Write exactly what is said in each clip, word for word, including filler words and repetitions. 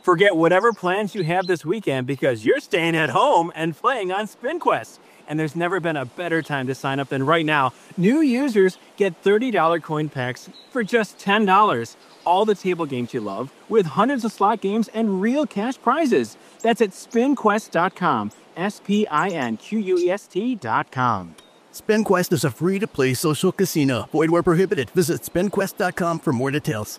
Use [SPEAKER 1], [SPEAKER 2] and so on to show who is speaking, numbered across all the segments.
[SPEAKER 1] Forget whatever plans you have this weekend because you're staying at home and playing on SpinQuest. And there's never been a better time to sign up than right now. New users get thirty dollars coin packs for just ten dollars. All the table games you love, with hundreds of slot games and real cash prizes. That's at spin quest dot com. S P I N Q U E S T dot com.
[SPEAKER 2] SpinQuest is a free-to-play social casino. Void where prohibited. Visit spin quest dot com for more details.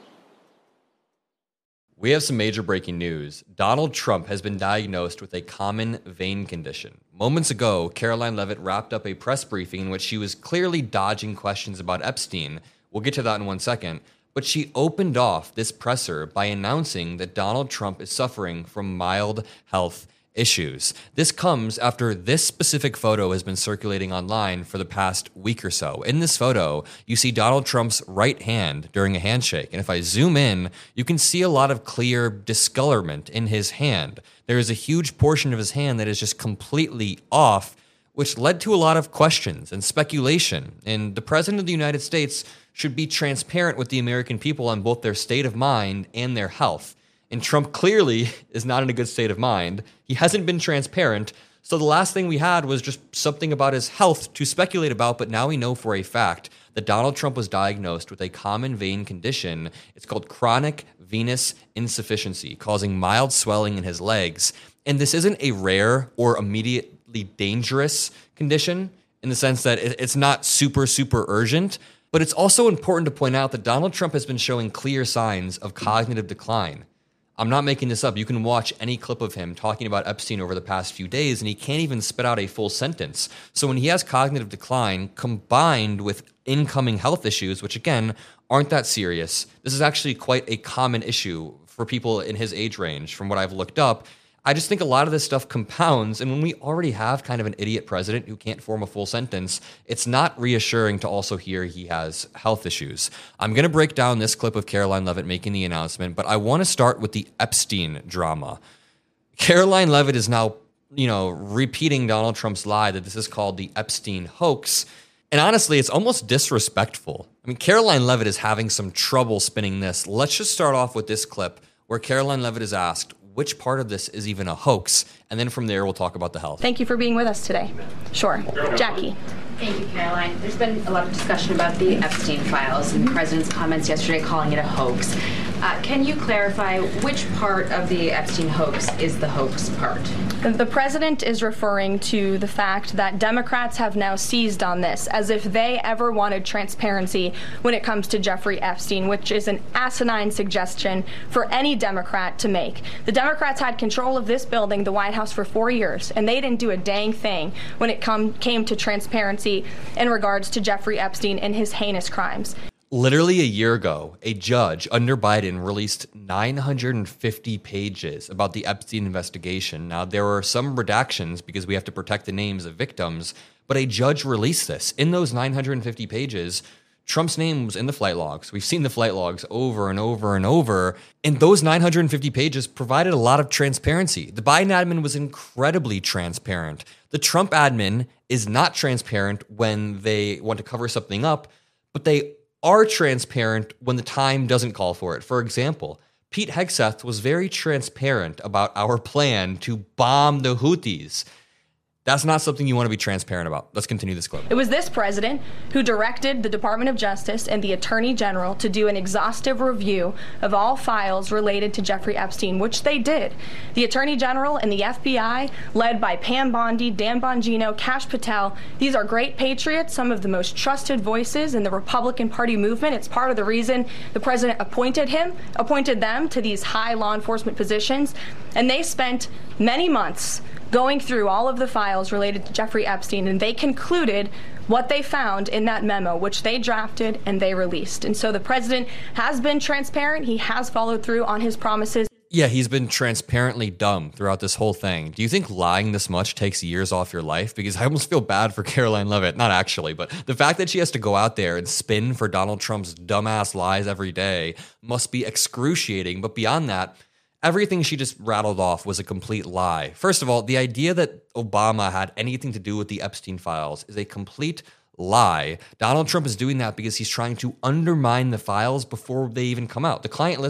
[SPEAKER 3] We have some major breaking news. Donald Trump has been diagnosed with a common vein condition. Moments ago, Caroline Leavitt wrapped up a press briefing in which she was clearly dodging questions about Epstein. We'll get to that in one second. But she opened off this presser by announcing that Donald Trump is suffering from mild health issues. This comes after this specific photo has been circulating online for the past week or so. In this photo, you see Donald Trump's right hand during a handshake. And if I zoom in, you can see a lot of clear discolorment in his hand. There is a huge portion of his hand that is just completely off, which led to a lot of questions and speculation. And the President of the United States should be transparent with the American people on both their state of mind and their health. And Trump clearly is not in a good state of mind. He hasn't been transparent. So the last thing we had was just something about his health to speculate about. But now we know for a fact that Donald Trump was diagnosed with a common vein condition. It's called chronic venous insufficiency, causing mild swelling in his legs. And this isn't a rare or immediately dangerous condition in the sense that it's not super, super urgent. But it's also important to point out that Donald Trump has been showing clear signs of cognitive decline. I'm not making this up. You can watch any clip of him talking about Epstein over the past few days, and he can't even spit out a full sentence. So when he has cognitive decline combined with incoming health issues, which again, aren't that serious, this is actually quite a common issue for people in his age range from what I've looked up. I just think a lot of this stuff compounds, and when we already have kind of an idiot president who can't form a full sentence, it's not reassuring to also hear he has health issues. I'm going to break down this clip of Caroline Leavitt making the announcement, but I want to start with the Epstein drama. Caroline Leavitt is now, you know, repeating Donald Trump's lie that this is called the Epstein hoax, and honestly, it's almost disrespectful. I mean, Caroline Leavitt is having some trouble spinning this. Let's just start off with this clip where Caroline Leavitt is asked, which part of this is even a hoax? And then from there, we'll talk about the health.
[SPEAKER 4] Thank you for being with us today. Sure. Jackie.
[SPEAKER 5] Thank you, Caroline. There's been a lot of discussion about the Epstein files and the president's comments yesterday calling it a hoax. Uh, can you clarify which part of the Epstein hoax is the hoax part?
[SPEAKER 4] The president is referring to the fact that Democrats have now seized on this as if they ever wanted transparency when it comes to Jeffrey Epstein, which is an asinine suggestion for any Democrat to make. The Democrats had control of this building, the White House, for four years, and they didn't do a dang thing when it come, came to transparency in regards to Jeffrey Epstein and his heinous crimes.
[SPEAKER 3] Literally a year ago, a judge under Biden released nine hundred fifty pages about the Epstein investigation. Now, there were some redactions because we have to protect the names of victims, but a judge released this. In those nine hundred fifty pages, Trump's name was in the flight logs. We've seen the flight logs over and over and over. And those nine hundred fifty pages provided a lot of transparency. The Biden admin was incredibly transparent. The Trump admin is not transparent when they want to cover something up, but they are transparent when the time doesn't call for it. For example, Pete Hegseth was very transparent about our plan to bomb the Houthis. That's not something you want to be transparent about. Let's continue this clip.
[SPEAKER 4] It was this president who directed the Department of Justice and the Attorney General to do an exhaustive review of all files related to Jeffrey Epstein, which they did. The Attorney General and the F B I, led by Pam Bondi, Dan Bongino, Kash Patel, these are great patriots, some of the most trusted voices in the Republican Party movement. It's part of the reason the president appointed him, appointed them to these high law enforcement positions, and they spent many months going through all of the files related to Jeffrey Epstein, and they concluded what they found in that memo, which they drafted and they released. And so the president has been transparent. He has followed through on his promises.
[SPEAKER 3] Yeah, he's been transparently dumb throughout this whole thing. Do you think lying this much takes years off your life? Because I almost feel bad for Caroline Leavitt. Not actually, but the fact that she has to go out there and spin for Donald Trump's dumbass lies every day must be excruciating. But beyond that, everything she just rattled off was a complete lie. First of all, the idea that Obama had anything to do with the Epstein files is a complete lie. Donald Trump is doing that because he's trying to undermine the files before they even come out. The client list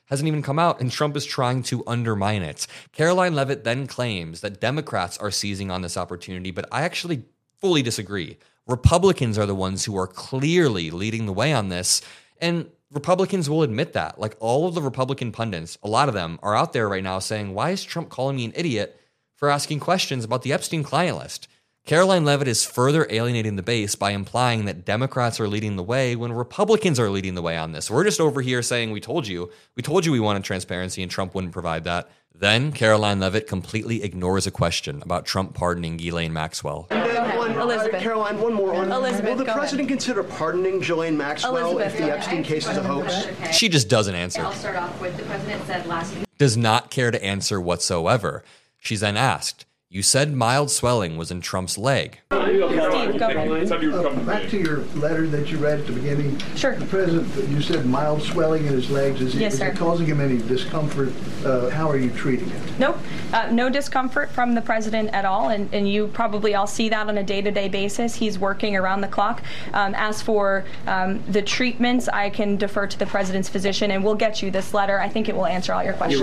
[SPEAKER 3] hasn't even come out, and Trump is trying to undermine it. Karoline Leavitt then claims that Democrats are seizing on this opportunity, but I actually fully disagree. Republicans are the ones who are clearly leading the way on this, and Republicans will admit that. Like, all of the Republican pundits, a lot of them are out there right now saying, why is Trump calling me an idiot for asking questions about the Epstein client list? Karoline Leavitt is further alienating the base by implying that Democrats are leading the way when Republicans are leading the way on this. We're just over here saying, we told you, we told you we wanted transparency and Trump wouldn't provide that. Then Karoline Leavitt completely ignores a question about Trump pardoning Ghislaine Maxwell.
[SPEAKER 6] And then one,
[SPEAKER 4] Elizabeth.
[SPEAKER 6] Uh, Caroline, one more. On,
[SPEAKER 4] Elizabeth,
[SPEAKER 6] will the
[SPEAKER 4] go
[SPEAKER 6] president
[SPEAKER 4] ahead.
[SPEAKER 6] consider pardoning Ghislaine Maxwell
[SPEAKER 4] Elizabeth,
[SPEAKER 6] if the
[SPEAKER 4] go
[SPEAKER 6] Epstein
[SPEAKER 4] ahead.
[SPEAKER 6] case is a hoax?
[SPEAKER 5] Okay.
[SPEAKER 3] She just doesn't answer.
[SPEAKER 5] I'll start off with the president said last week.
[SPEAKER 3] Does not care to answer whatsoever. She's then asked, you said mild swelling was in Trump's leg.
[SPEAKER 4] Steve, go ahead.
[SPEAKER 7] Uh, back to your letter that you read at the beginning.
[SPEAKER 4] Sure.
[SPEAKER 7] The president, you said mild swelling in his legs. Is,
[SPEAKER 4] Yes,
[SPEAKER 7] is
[SPEAKER 4] sir.
[SPEAKER 7] it causing him any discomfort? Uh, how are you treating it?
[SPEAKER 4] Nope, uh, no discomfort from the president at all, and, and you probably all see that on a day-to-day basis. He's working around the clock. Um, as for um, the treatments, I can defer to the president's physician, and we'll get you this letter. I think it will answer all your questions.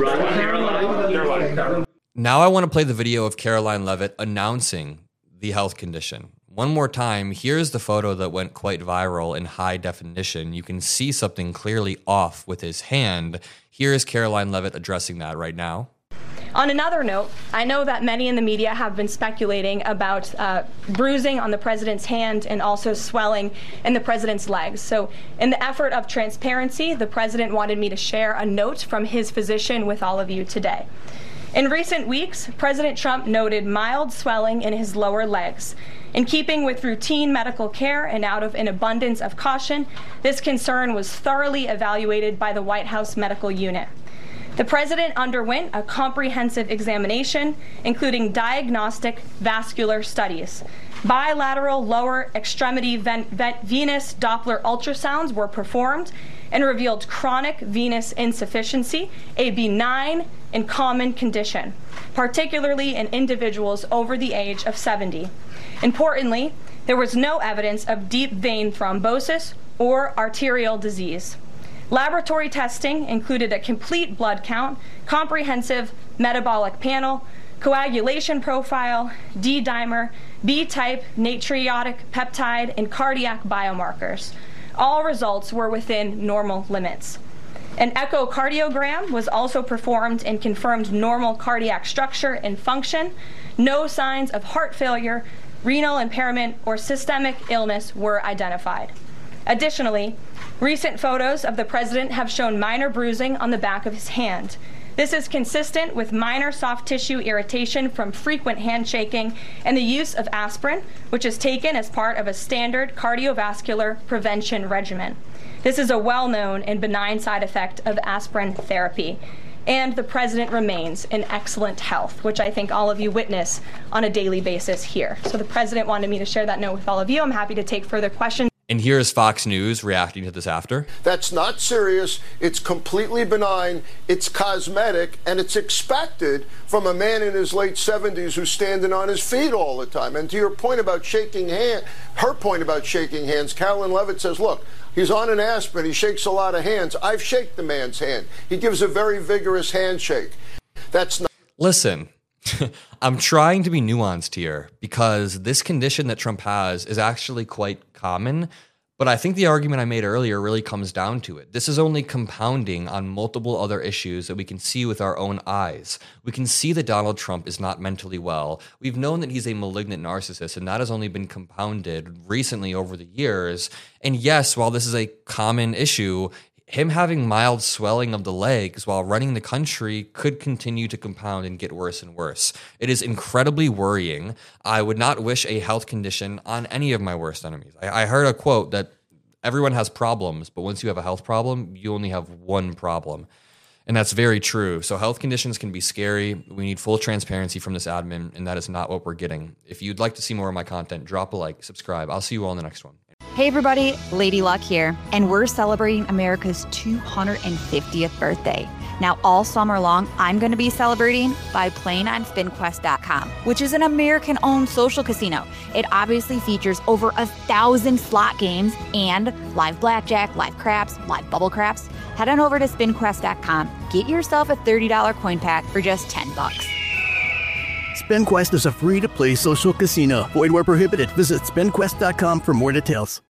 [SPEAKER 3] Now I want to play the video of Karoline Leavitt announcing the health condition. One more time, here's the photo that went quite viral in high definition. You can see something clearly off with his hand. Here is Karoline Leavitt addressing that right now.
[SPEAKER 4] On another note, I know that many in the media have been speculating about uh, bruising on the president's hand and also swelling in the president's legs. So in the effort of transparency, the president wanted me to share a note from his physician with all of you today. In recent weeks, President Trump noted mild swelling in his lower legs. In keeping with routine medical care and out of an abundance of caution, this concern was thoroughly evaluated by the White House medical unit. The president underwent a comprehensive examination, including diagnostic vascular studies. Bilateral lower extremity ven- ven- venous Doppler ultrasounds were performed and revealed chronic venous insufficiency, a benign and common condition, particularly in individuals over the age of seventy. Importantly, there was no evidence of deep vein thrombosis or arterial disease. Laboratory testing included a complete blood count, comprehensive metabolic panel, coagulation profile, D-dimer, B-type natriuretic peptide, and cardiac biomarkers. All results were within normal limits. An echocardiogram was also performed and confirmed normal cardiac structure and function. No signs of heart failure, renal impairment, or systemic illness were identified. Additionally, recent photos of the president have shown minor bruising on the back of his hand. This is consistent with minor soft tissue irritation from frequent handshaking and the use of aspirin, which is taken as part of a standard cardiovascular prevention regimen. This is a well-known and benign side effect of aspirin therapy. And the president remains in excellent health, which I think all of you witness on a daily basis here. So the president wanted me to share that note with all of you. I'm happy to take further questions.
[SPEAKER 3] And here's Fox News reacting to this after.
[SPEAKER 8] That's not serious. It's completely benign. It's cosmetic, and it's expected from a man in his late seventies who's standing on his feet all the time. And to your point about shaking hands, her point about shaking hands, Karoline Leavitt says, look, he's on an aspirin. He shakes a lot of hands. I've shaken the man's hand. He gives a very vigorous handshake. That's not.
[SPEAKER 3] Listen, I'm trying to be nuanced here because this condition that Trump has is actually quite common. But I think the argument I made earlier really comes down to it. This is only compounding on multiple other issues that we can see with our own eyes. We can see that Donald Trump is not mentally well. We've known that he's a malignant narcissist, and that has only been compounded recently over the years. And yes, while this is a common issue, him having mild swelling of the legs while running the country could continue to compound and get worse and worse. It is incredibly worrying. I would not wish a health condition on any of my worst enemies. I, I heard a quote that everyone has problems, but once you have a health problem, you only have one problem. And that's very true. So health conditions can be scary. We need full transparency from this admin, and that is not what we're getting. If you'd like to see more of my content, drop a like, subscribe. I'll see you all in the next one.
[SPEAKER 9] Hey everybody, Lady Luck here, and we're celebrating America's two hundred fiftieth birthday. Now all summer long, I'm going to be celebrating by playing on Spin Quest dot com, which is an American-owned social casino. It obviously features over a thousand slot games and live blackjack, live craps, live bubble craps. Head on over to spin quest dot com. Get yourself a thirty dollars coin pack for just ten bucks.
[SPEAKER 2] SpinQuest is a free-to-play social casino. Void where prohibited. Visit spin quest dot com for more details.